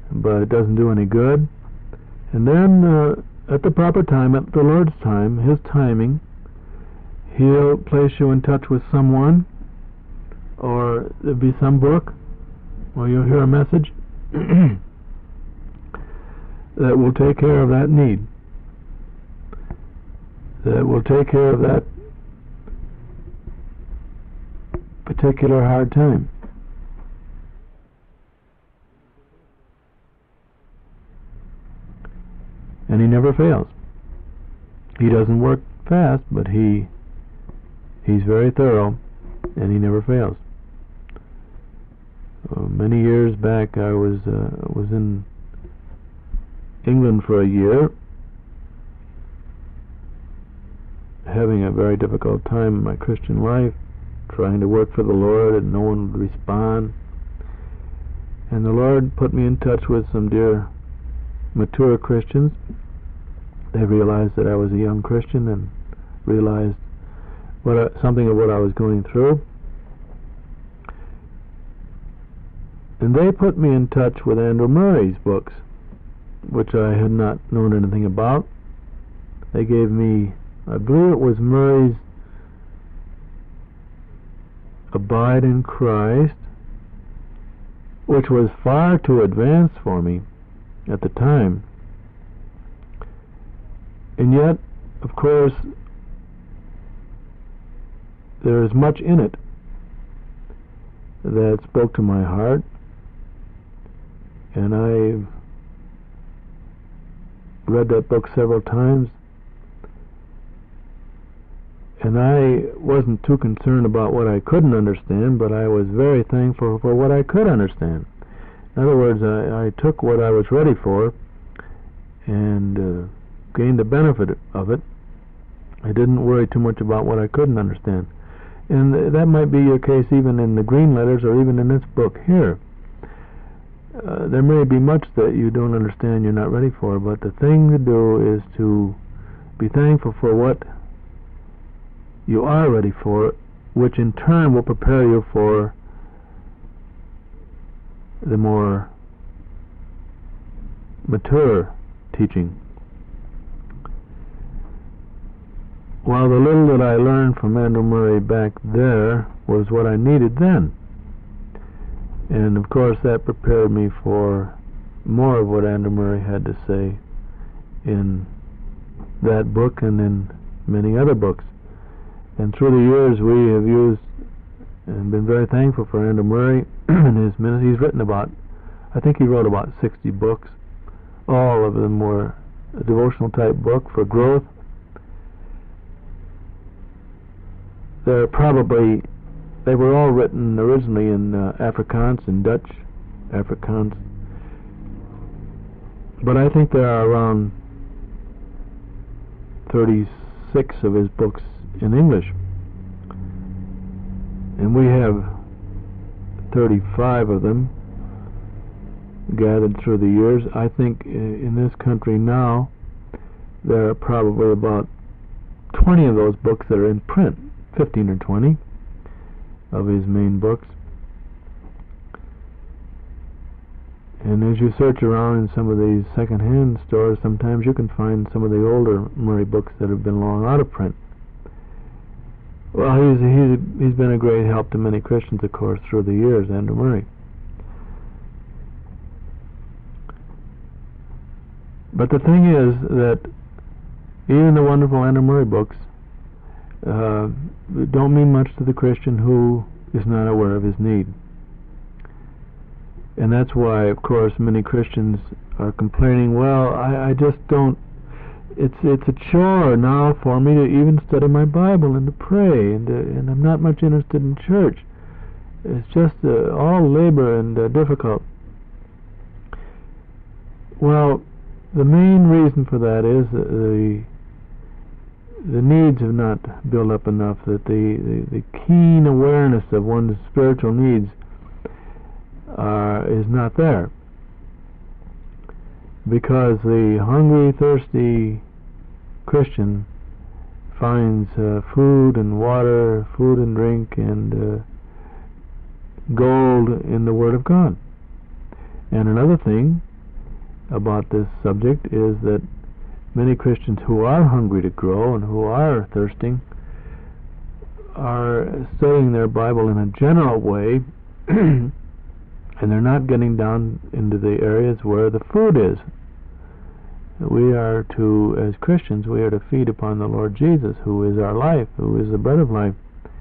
but it doesn't do any good. And then uh, at the proper time, at the Lord's time, His timing, He'll place you in touch with someone, or there'll be some book, or you'll hear a message that will take care of that need, that will take care of that particular hard time. And He never fails. He doesn't work fast, but he he's very thorough, and He never fails. Uh, many years back, I was uh, was in England for a year, having a very difficult time in my Christian life, trying to work for the Lord, and no one would respond. And the Lord put me in touch with some dear mature Christians. They realized that I was a young Christian and realized what I, something of what I was going through. And they put me in touch with Andrew Murray's books, which I had not known anything about. They gave me, I believe it was Murray's Abide in Christ, which was far too advanced for me at the time. And yet, of course, there is much in it that spoke to my heart, and I read that book several times, and I wasn't too concerned about what I couldn't understand, but I was very thankful for what I could understand. In other words, I, I took what I was ready for and uh, gained the benefit of it. I didn't worry too much about what I couldn't understand. And th that might be your case even in the green letters or even in this book here. Uh, there may be much that you don't understand, you're not ready for, but the thing to do is to be thankful for what you are ready for, which in turn will prepare you for the more mature teaching. While the little that I learned from Andrew Murray back there was what I needed then. And of course that prepared me for more of what Andrew Murray had to say in that book and in many other books. And through the years we have used and been very thankful for Andrew Murray and his ministry. He's written about, I think he wrote about sixty books. All of them were a devotional type book for growth. They're probably, they were all written originally in uh, Afrikaans, in Dutch, Afrikaans. But I think there are around thirty-six of his books in English. And we have thirty-five of them gathered through the years. I think in this country now there are probably about twenty of those books that are in print, fifteen or twenty of his main books. And as you search around in some of these second-hand stores, sometimes you can find some of the older Murray books that have been long out of print. Well, he's he's he's been a great help to many Christians, of course, through the years, Andrew Murray. But the thing is that even the wonderful Andrew Murray books uh, don't mean much to the Christian who is not aware of his need. And that's why, of course, many Christians are complaining, well, I, I just don't, it's it's a chore now for me to even study my Bible and to pray, and, uh, and I'm not much interested in church. It's just uh, all labor and uh, difficult. Well, the main reason for that is that the the needs have not built up enough, that the, the, the keen awareness of one's spiritual needs uh, is not there. Because the hungry, thirsty Christian finds uh, food and water, food and drink, and uh, gold in the Word of God. And another thing, about this subject is that many Christians who are hungry to grow and who are thirsting are studying their Bible in a general way and they're not getting down into the areas where the food is. We are to, as Christians, we are to feed upon the Lord Jesus, who is our life, who is the bread of life.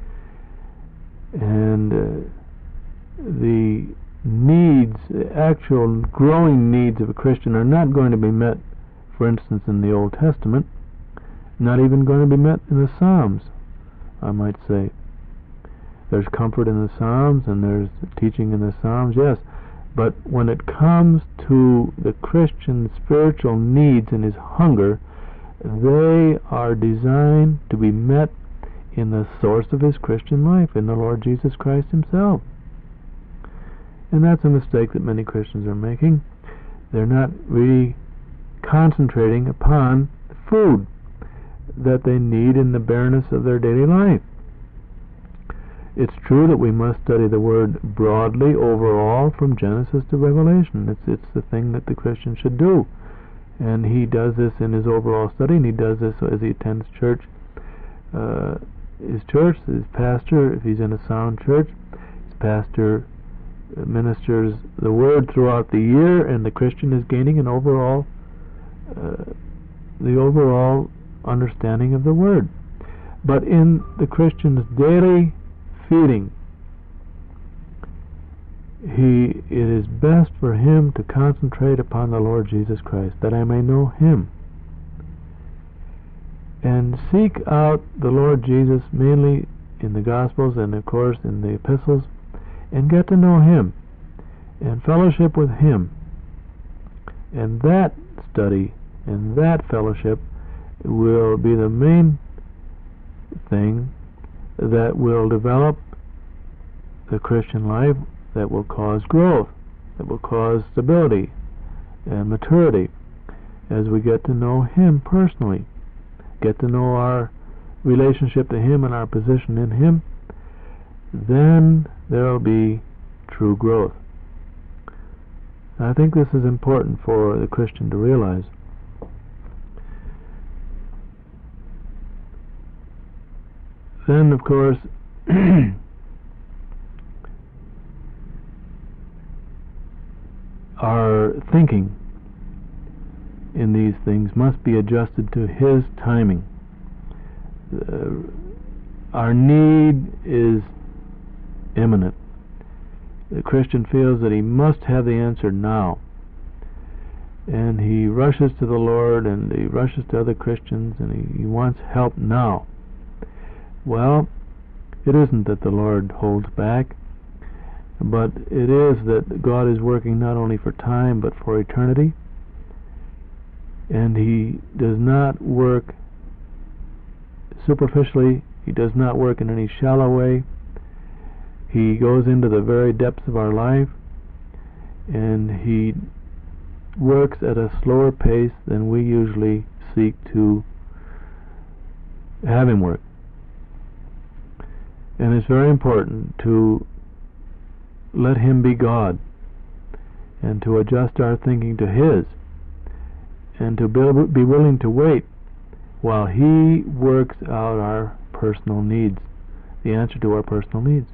And uh, the needs, the actual growing needs of a Christian are not going to be met, for instance, in the Old Testament, not even going to be met in the Psalms, I might say. There's comfort in the Psalms and there's teaching in the Psalms, yes, but when it comes to the Christian's spiritual needs and his hunger, they are designed to be met in the source of his Christian life, in the Lord Jesus Christ himself. And that's a mistake that many Christians are making. They're not really concentrating upon the food that they need in the bareness of their daily life. It's true that we must study the Word broadly overall from Genesis to Revelation. It's it's the thing that the Christian should do. And he does this in his overall study, and he does this as he attends church. Uh, his church, his pastor, if he's in a sound church, his pastor ministers the Word throughout the year, and the Christian is gaining an overall, uh, the overall understanding of the Word. But in the Christian's daily feeding, he it is best for him to concentrate upon the Lord Jesus Christ, that I may know him, and seek out the Lord Jesus mainly in the Gospels and of course in the epistles, and get to know him and fellowship with him. And that study and that fellowship will be the main thing that will develop the Christian life, that will cause growth, that will cause stability and maturity as we get to know him personally, get to know our relationship to him and our position in him. Then there will be true growth. I think this is important for the Christian to realize. Then, of course, our thinking in these things must be adjusted to his timing. Uh, our need is imminent. The Christian feels that he must have the answer now, and he rushes to the Lord and he rushes to other Christians and he, he wants help now. Well, it isn't that the Lord holds back, but it is that God is working not only for time but for eternity, and he does not work superficially, he does not work in any shallow way. He goes into the very depths of our life, and he works at a slower pace than we usually seek to have him work. And it's very important to let him be God and to adjust our thinking to his, and to be willing to wait while he works out our personal needs, the answer to our personal needs.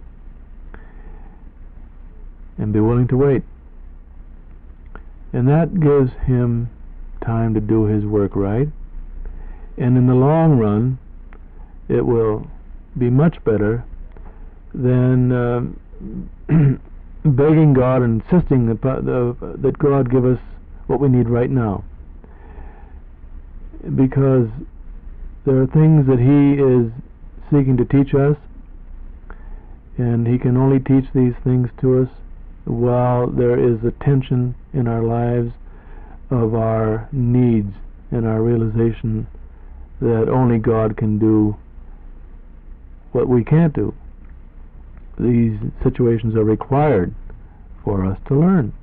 And be willing to wait. And that gives him time to do his work right. And in the long run, it will be much better than uh, begging God and insisting that, uh, that God give us what we need right now. Because there are things that he is seeking to teach us, and he can only teach these things to us while there is a tension in our lives of our needs and our realization that only God can do what we can't do. These situations are required for us to learn.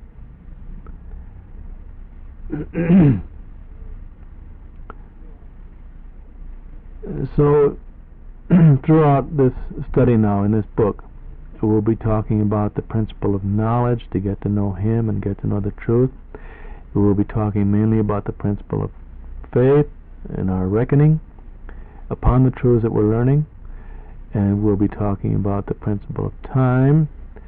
So, throughout this study now in this book, we'll be talking about the principle of knowledge, to get to know him and get to know the truth. We will be talking mainly about the principle of faith and our reckoning upon the truths that we're learning, and we'll be talking about the principle of time,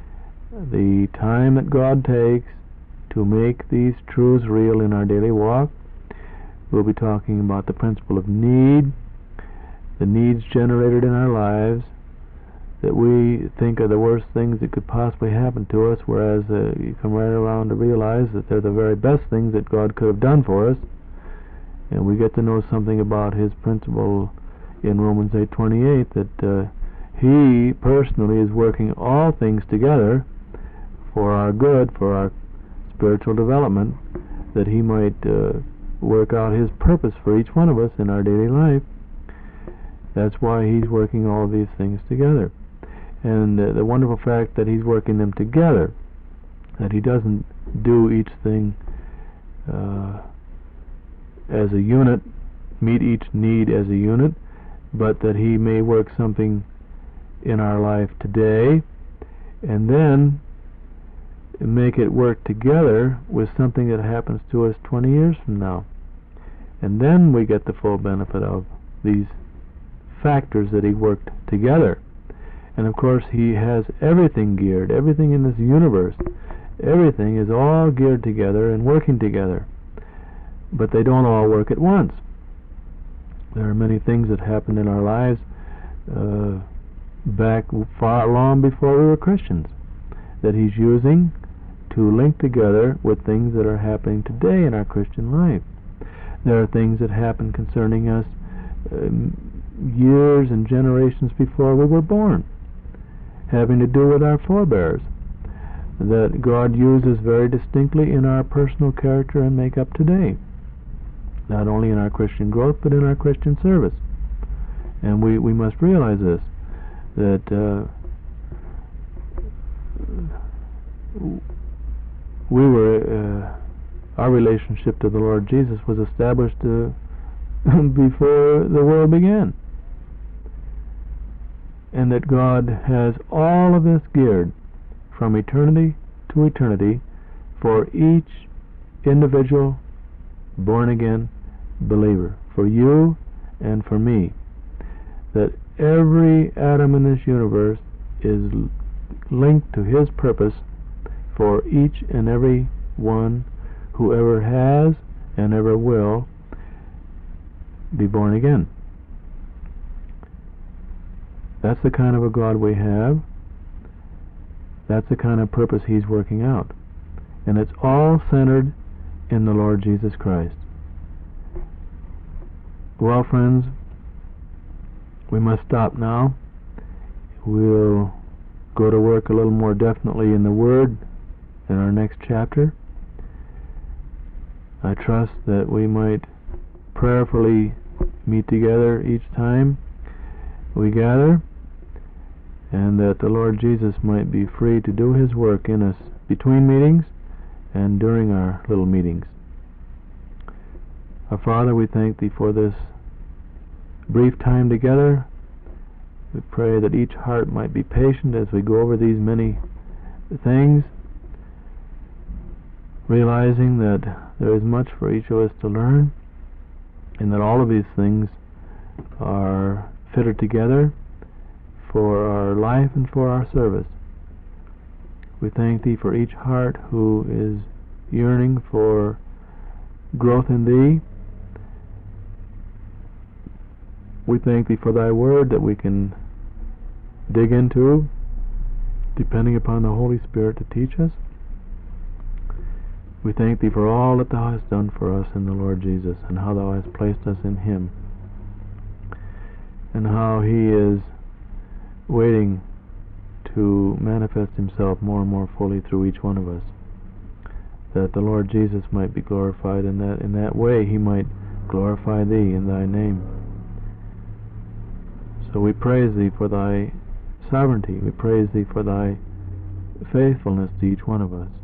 the time that God takes to make these truths real in our daily walk. We'll be talking about the principle of need, the needs generated in our lives that we think are the worst things that could possibly happen to us, whereas uh, you come right around to realize that they're the very best things that God could have done for us. And we get to know something about His principle in Romans eight twenty-eight, that uh, He personally is working all things together for our good, for our spiritual development, that He might uh, work out His purpose for each one of us in our daily life. That's why He's working all these things together. And uh, the wonderful fact that He's working them together, that He doesn't do each thing uh, as a unit, meet each need as a unit, but that He may work something in our life today and then make it work together with something that happens to us twenty years from now. And then we get the full benefit of these factors that He worked together. And of course He has everything geared, everything in this universe, everything is all geared together and working together. But they don't all work at once. There are many things that happen in our lives uh, back far long before we were Christians that He's using to link together with things that are happening today in our Christian life. There are things that happen concerning us um, years and generations before we were born, having to do with our forebears, that God uses very distinctly in our personal character and makeup today, not only in our Christian growth but in our Christian service. And we, we must realize this, that uh, we were uh, our relationship to the Lord Jesus was established uh, before the world began, and that God has all of this geared from eternity to eternity for each individual born-again believer, for you and for me, that every atom in this universe is linked to His purpose for each and every one who ever has and ever will be born again. That's the kind of a God we have. That's the kind of purpose He's working out. And it's all centered in the Lord Jesus Christ. Well, friends, we must stop now. We'll go to work a little more definitely in the Word in our next chapter. I trust that we might prayerfully meet together each time we gather, and that the Lord Jesus might be free to do His work in us between meetings and during our little meetings. Our Father, we thank Thee for this brief time together. We pray that each heart might be patient as we go over these many things, realizing that there is much for each of us to learn, and that all of these things are fitted together for our life and for our service. We thank Thee for each heart who is yearning for growth in Thee. We thank Thee for Thy Word that we can dig into, depending upon the Holy Spirit to teach us. We thank Thee for all that Thou hast done for us in the Lord Jesus, and how Thou hast placed us in Him, and how He is waiting to manifest Himself more and more fully through each one of us, that the Lord Jesus might be glorified, and that in that way He might glorify Thee in Thy name. So we praise Thee for Thy sovereignty. We praise Thee for Thy faithfulness to each one of us.